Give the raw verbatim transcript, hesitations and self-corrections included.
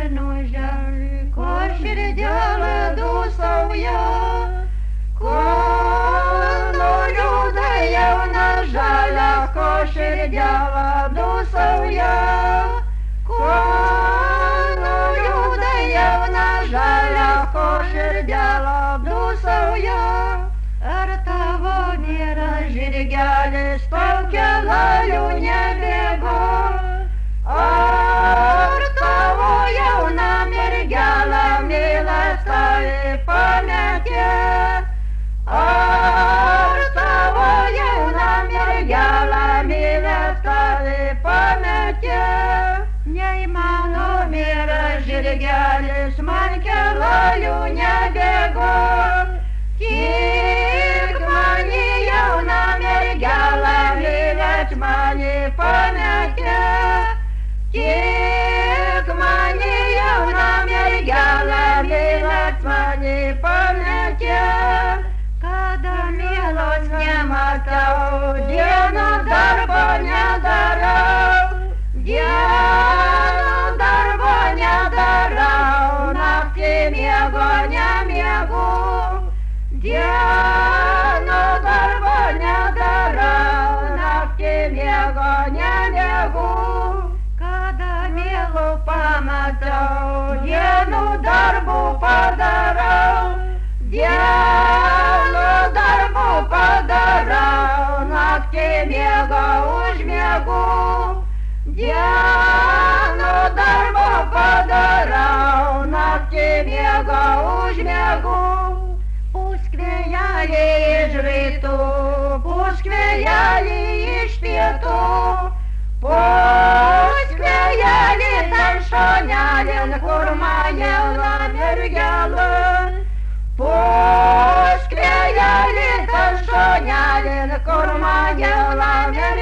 жаль, кошердяла дусов'я, кону людеєвна жаля, кошердяла дусов'я, кону людеєвна жаля, кошердяла дусов'я, артаво мира жиргяли, сталкялаю не бего, артаво явна мергяла, милостиві пам'яті, артаво явна мергяла, милостиві пам'яті, нейману мира жиргяли, сманкялаю не бего, тік мені явна мергяла, милость мені пам'яті, тік мені явна мергяла, милость мені пам'яті, когда милость не мотав, дену дарбо не дарав, дену дарбо не дарав, навтім його не м'ягу, дену дарбо не дарав, навтім його не м'ягу, когда милу помотав, дену дарбу подарав, дену дарбу подарав, навтім його ужмягу, дену дарбу подарав, навтім його ужмягу. Пусквеяли і жриту, пусквеяли і шпіту, пусквеяли таншонялин, курмаєвна мергялин, пусквеяли таншонялин, курмаєвна мергялин.